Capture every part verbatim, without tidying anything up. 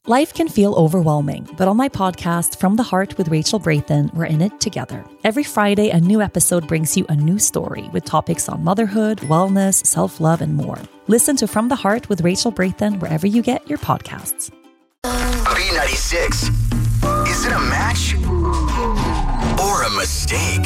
Life can feel overwhelming, but on my podcast, From the Heart with Rachel Brathen, we're in it together. Every Friday, a new episode brings you a new story with topics on motherhood, wellness, self-love, and more. Listen to From the Heart with Rachel Brathen wherever you get your podcasts. B ninety-six. Is it a match or a mistake?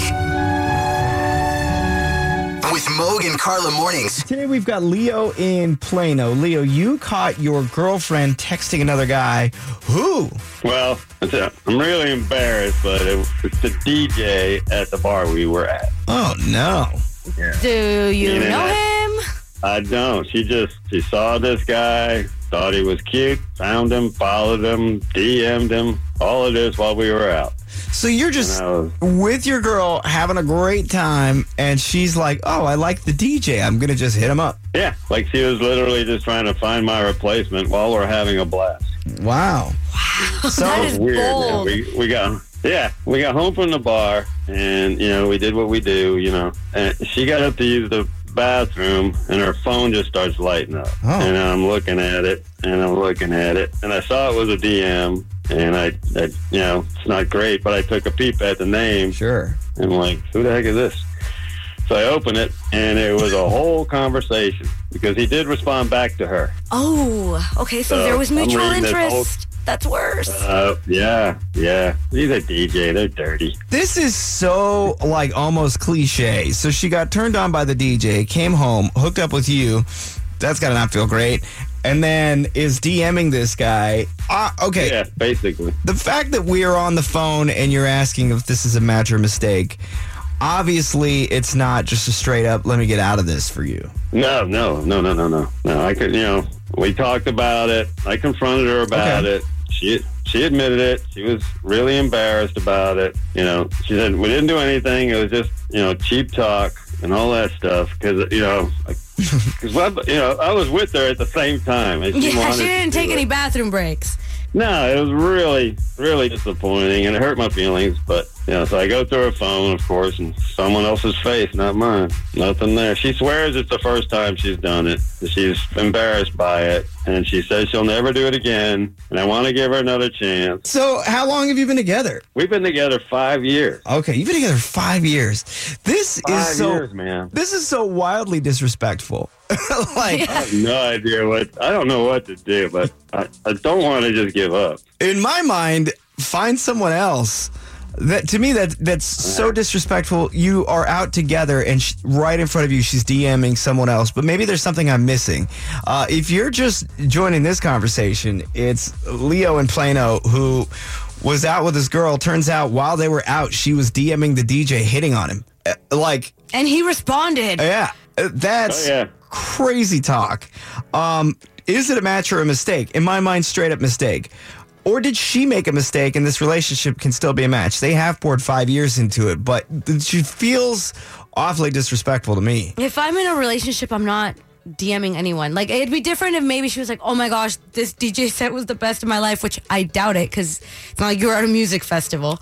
With Moog and Carla Mornings. Today we've got Leo in Plano. Leo, you caught your girlfriend texting another guy. Who? Well, I'm really embarrassed, but it, it's the D J at the bar we were at. Oh, no. Yeah. Do you And know I, him? I don't. She just, she saw this guy, thought he was cute, found him, followed him, D M'd him, all of this while we were out. So you're just was, with your girl having a great time, and she's like, oh, I like the D J. I'm going to just hit him up. Yeah, like she was literally just trying to find my replacement while we're having a blast. Wow. Wow, so that is weird. bold. Yeah, we, we got, yeah, we got home from the bar, and, you know, we did what we do, you know. And she got up to use the bathroom, and her phone just starts lighting up. Oh. And I'm looking at it, and I'm looking at it, and I saw it was a D M. And I, I, you know, it's not great, but I took a peep at the name. Sure. And I'm like, who the heck is this? So I open it, and it was a whole conversation because he did respond back to her. Oh, okay. So, So, there was I'm mutual reading this interest. That's worse. Uh, yeah, yeah. He's a D J. They're dirty. This is so, like, almost cliche. So she got turned on by the D J, came home, hooked up with you. That's got to not feel great. And then is DMing this guy. Uh, okay. Yeah, basically. The fact that we are on the phone and you're asking if this is a match or mistake, obviously it's not just a straight up, let me get out of this for you. No, no, no, no, no, no. No, I could, you know, we talked about it. I confronted her about Okay. it. She she admitted it. She was really embarrassed about it. You know, she said, we didn't do anything. It was just, you know, cheap talk and all that stuff. Because, you know, because, you know, I was with her at the same time. And she Yeah, wanted she didn't to take do any it. bathroom breaks. No, it was really, really disappointing, and it hurt my feelings. But, you know, so I go through her phone, of course, and someone else's face, not mine. Nothing there. She swears it's the first time she's done it. She's embarrassed by it, and she says she'll never do it again, and I want to give her another chance. So how long have you been together? We've been together five years. Okay, you've been together five years. This Five is so years, man. This is so wildly disrespectful. Like, I have no idea what, I don't know what to do, but I, I don't want to just give up. in my mind, find someone else. That to me, that that's so disrespectful. You are out together, and sh- right in front of you, she's DMing someone else. But maybe there's something I'm missing. Uh, if you're just joining this conversation, it's Leo in Plano who was out with his girl. Turns out while they were out, she was DMing the D J, hitting on him. Uh, like, And he responded. yeah, uh, that's Oh, yeah. crazy talk. Um, is it a match or a mistake? In my mind, straight up mistake. Or did she make a mistake and this relationship can still be a match? They have poured five years into it, but she feels awfully disrespectful to me. If I'm in a relationship, I'm not DMing anyone. Like, it'd be different if maybe she was like, oh my gosh, this D J set was the best of my life, which I doubt it because it's not like you're at a music festival.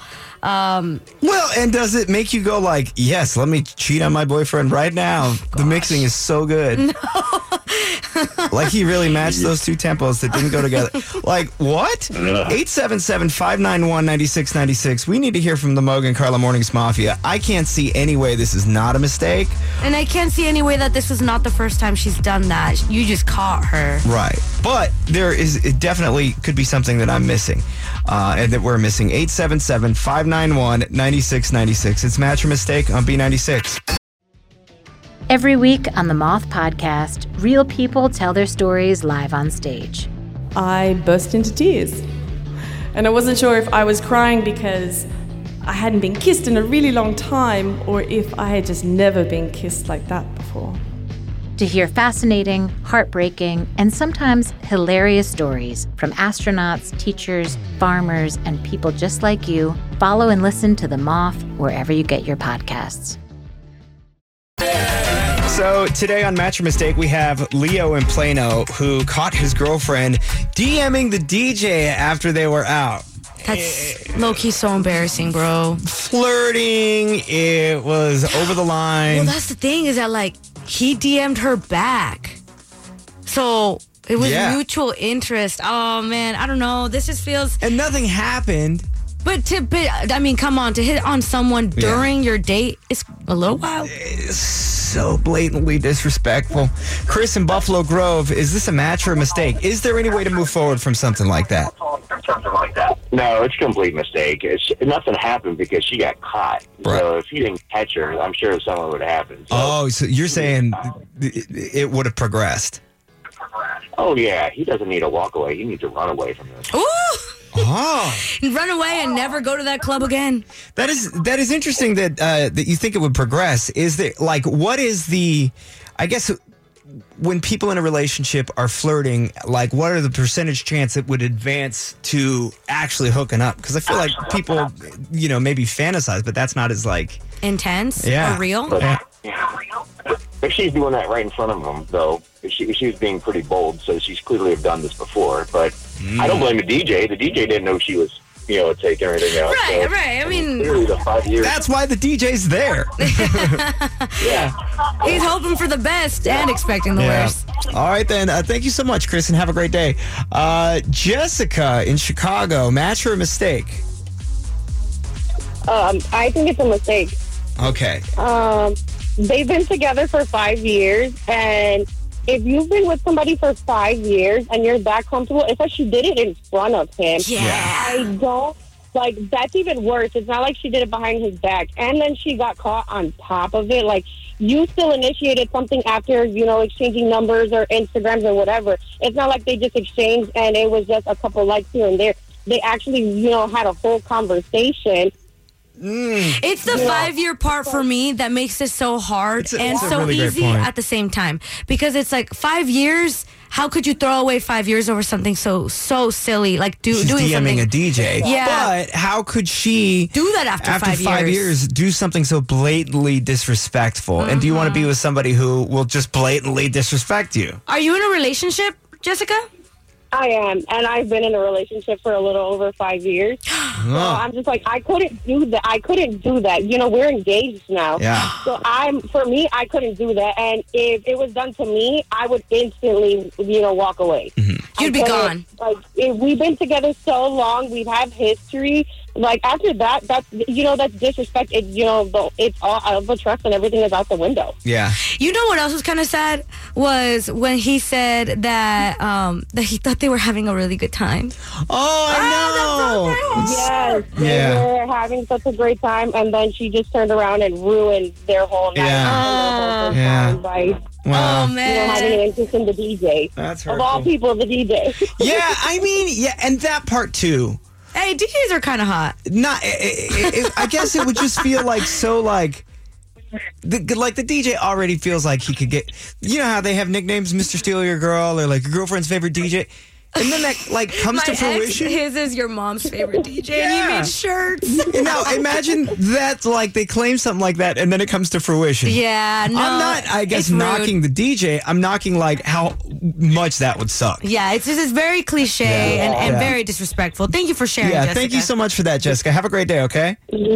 Um, Well, and does it make you go like, yes, let me cheat on my boyfriend right now? The mixing is so good. No. Like he really matched those two tempos that didn't go together. Like, what? eight seven seven, five nine one, nine six nine six. We need to hear from the Moog and Carla Mornings Mafia. I can't see any way this is not a mistake. and I can't see any way that this was not the first time she's done that. You just caught her. Right. But there is, it definitely could be something that I'm missing uh, and that we're missing. eight seven seven, five nine one, nine six nine six. It's Match or Mistake on B ninety-six. Every week on the Moth Podcast, real people tell their stories live on stage. I burst into tears. And I wasn't sure if I was crying because I hadn't been kissed in a really long time or if I had just never been kissed like that before. To hear fascinating, heartbreaking, and sometimes hilarious stories from astronauts, teachers, farmers, and people just like you, follow and listen to The Moth wherever you get your podcasts. So today on Match or Mistake, we have Leo in Plano who caught his girlfriend DMing the D J after they were out. That's low-key so embarrassing, bro. Flirting, it was over the line. Well, that's the thing is that, like, he D M'd her back. So It was Yeah. mutual interest. Oh, man. I don't know. This just feels... And nothing happened. But to, but, I mean, come on. To hit on someone during your date is a little wild. It's so blatantly disrespectful. Chris in Buffalo Grove, is this a match or a mistake? Is there any way to move forward from something like that? No, it's a complete mistake. It's, nothing happened because she got caught. Right. So if he didn't catch her, I'm sure something would have happened. So, Oh, so you're saying it, it would have progressed. oh, yeah, he doesn't need to walk away. He needs to run away from this. Ooh! Oh, Run away and never go to that club again. that is that is interesting that uh, that you think it would progress. Is that like what is the? I guess when people in a relationship are flirting, like what are the percentage chance it would advance to actually hooking up? Because I feel like people, you know, maybe fantasize, but that's not as like Intense Yeah. or real. Yeah. If she's doing that right in front of him, though, she, she was being pretty bold, so she's clearly have done this before. But I don't blame the D J. The D J didn't know she was, you know, taking everything else. Right, so, right. I mean, clearly the five years. That's why the D J's there. yeah. he's hoping for the best and expecting the worst. All right, then. Uh, thank you so much, Chris, and have a great day. Uh, Jessica in Chicago, match or a mistake? Um, I think it's a mistake. Okay. Um, they've been together for five years, and if you've been with somebody for five years and you're that comfortable, it's like she did it in front of him. Yeah. I don't, like, that's even worse. It's not like she did it behind his back, and then she got caught on top of it. Like, you still initiated something after, you know, exchanging numbers or Instagrams or whatever. It's not like they just exchanged and it was just a couple likes here and there. They actually, you know, had a whole conversation. It's the five-year part for me that makes this so hard It's a- and it's a so really great easy point. at the same time. Because it's like five years, how could you throw away five years over something so so silly? Like do, She's doing DMing something. a D J. Yeah. But how could she Do that after five years. years. do something so blatantly disrespectful? And do you want to be with somebody who will just blatantly disrespect you? Are you in a relationship, Jessica? I am, and I've been in a relationship for a little over five years. So I'm just like, I couldn't do that. I couldn't do that. You know, we're engaged now. Yeah. So I'm, for me, I couldn't do that. And if it was done to me, I would instantly, you know, walk away. Mm-hmm. You'd be I gone. couldn't- Like, if we've been together so long, we've had history. Like, after that, that's, you know, that's disrespect. It, you know, the, it's all out of the trust and everything is out the window. Yeah. You know what else was kind of sad was when he said that um, that he thought they were having a really good time. Oh, I know. Yes, they Yeah. were having such a great time, and then she just turned around and ruined their whole night. Yeah. and their whole Yeah. time by, Wow. Oh you know, having an man. interest in the D J. That's Of all hurtful. people, the D J. Yeah, I mean, yeah, and that part too. Hey, D Js are kind of hot. Not, it, it, it, I guess it would just feel like so like, the, like the D J already feels like he could get. You know how they have nicknames, Mister Steal Your Girl, or like your girlfriend's favorite D J, and then that like comes My to ex, fruition. his is your mom's favorite D J, and Yeah. he made shirts. Now imagine that like they claim something like that, and then it comes to fruition. Yeah, no. I'm not, I guess, it's rude. knocking the D J. I'm knocking like how much that would suck. Yeah, it's just it's very cliche and, and Yeah. very disrespectful. Thank you for sharing, Yeah, Jessica. thank you so much for that, Jessica. Have a great day, okay?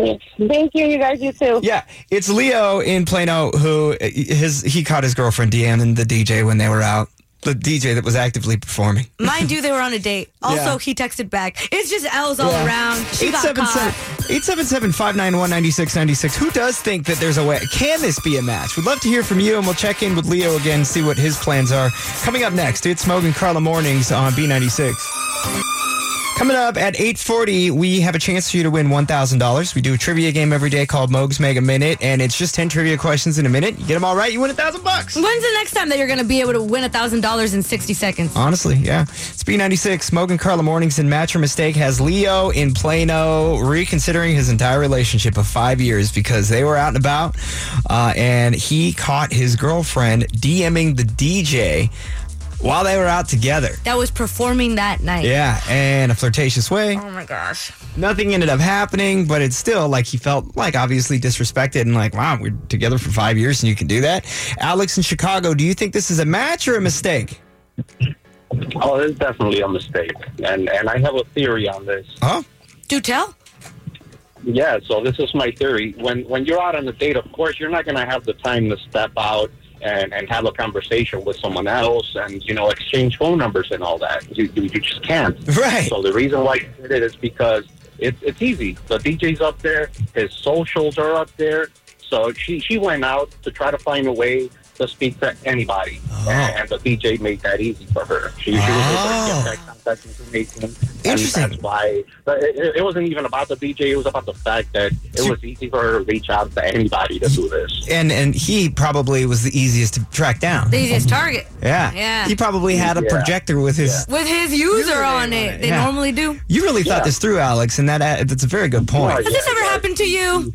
Thank you, you guys, you too. Yeah, it's Leo in Plano who his he caught his girlfriend DMing the D J when they were out. The D J that was actively performing. Mind you, they were on a date. Also, Yeah. he texted back. It's just L's all Yeah. around. She got caught. eight seven seven, five nine one, nine six nine six. Who does think that there's a way? Can this be a match? We'd love to hear from you, and we'll check in with Leo again, see what his plans are. Coming up next, it's Moog and Carla Mornings on B ninety-six. Coming up at eight forty, we have a chance for you to win one thousand dollars. We do a trivia game every day called Moog's Mega Minute, and it's just ten trivia questions in a minute. You get them all right, you win one thousand bucks. When's the next time that you're going to be able to win one thousand dollars in sixty seconds? Honestly, yeah. It's B ninety-six. Moog and Carla Mornings in Match or Mistake has Leo in Plano reconsidering his entire relationship of five years because they were out and about, uh, and he caught his girlfriend DMing the D J while they were out together. That was performing that night. Yeah, in a flirtatious way. Oh my gosh. Nothing ended up happening, but it's still like he felt like obviously disrespected and like, wow, we're together for five years and you can do that. Alex in Chicago, do you think this is a match or a mistake? Oh, it's definitely a mistake. And and I have a theory on this. Huh? Do tell. Yeah, so this is my theory. When when you're out on a date, of course, you're not going to have the time to step out and, and have a conversation with someone else and, you know, exchange phone numbers and all that. You, you, you just can't. Right. So the reason why he did it is because it's it's easy. The D J's up there. His socials are up there. So she, she went out to try to find a way to speak to anybody. Oh. And the D J made that easy for her. She, she was oh. able to get that contact information. Interesting. And that's why but it, it wasn't even about the D J. It was about the fact that it was easy for her to reach out to anybody to do this. And and he probably was the easiest to track down. The easiest target. Yeah. Yeah. He probably had a Yeah. projector with his... With his user on it. They Yeah. normally do. You really thought Yeah. this through, Alex, and that uh, that's a very good point. Right. Has this Yeah, ever yeah. happened to you?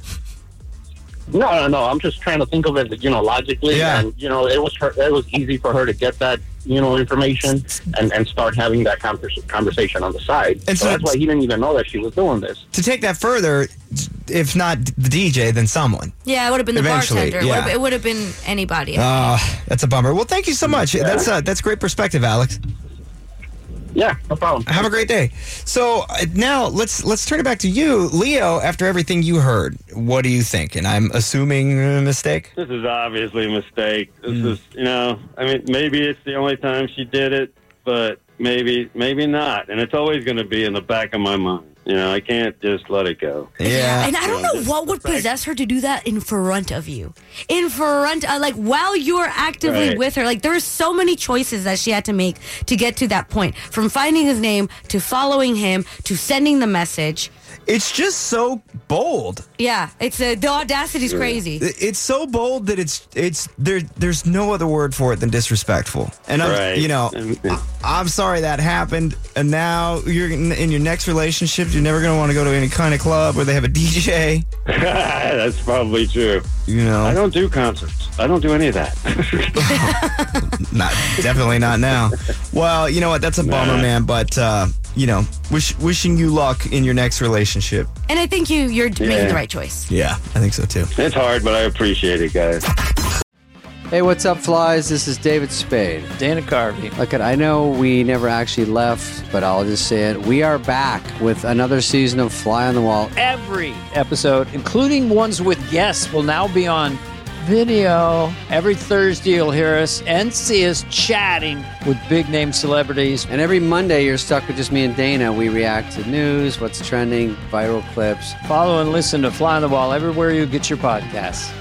No, no, no. I'm just trying to think of it, you know, logically. Yeah. And, you know, it was her, it was easy for her to get that, you know, information and, and start having that convers- conversation on the side. And so, so- that's why he didn't even know that she was doing this. To take that further, if not the D J, then someone. Yeah, it would have been the Eventually, bartender. It yeah. would've- It would have been anybody. Uh, that's a bummer. Well, thank you so much. That's uh, that's great perspective, Alex. Yeah, no problem. Have a great day. So uh, now let's let's turn it back to you, Leo. After everything you heard, what do you think? And I'm assuming a mistake. This is obviously a mistake. This is, you know, I mean, maybe it's the only time she did it, but maybe, maybe not. And it's always going to be in the back of my mind. You know, I can't just let it go. Yeah. And I don't know what would possess her to do that in front of you. In front, uh, like while you're actively Right. with her. Like there were so many choices that she had to make to get to that point. From finding his name to following him to sending the message. It's just so bold. Yeah, it's uh, the audacity's crazy. It's so bold that it's it's there. There's no other word for it than disrespectful. And I'm, Right. you know, And- I, I'm sorry that happened. And now you're in, in your next relationship. You're never going to want to go to any kind of club where they have a D J. That's probably true. You know, I don't do concerts. I don't do any of that. not definitely not now. Well, you know what? That's a bummer, Nah. man. But uh, you know, wish, wishing you luck in your next relationship. And I think you, you're making Yeah. the right choice. Yeah, I think so too. It's hard, but I appreciate it, guys. Hey, what's up, flies? This is David Spade. Dana Carvey. Look, I know we never actually left, but I'll just say it. We are back with another season of Fly on the Wall. Every episode, including ones with guests, will now be on video. Every Thursday, you'll hear us and see us chatting with big-name celebrities. And every Monday, you're stuck with just me and Dana. We react to news, what's trending, viral clips. Follow and listen to Fly on the Wall everywhere you get your podcasts.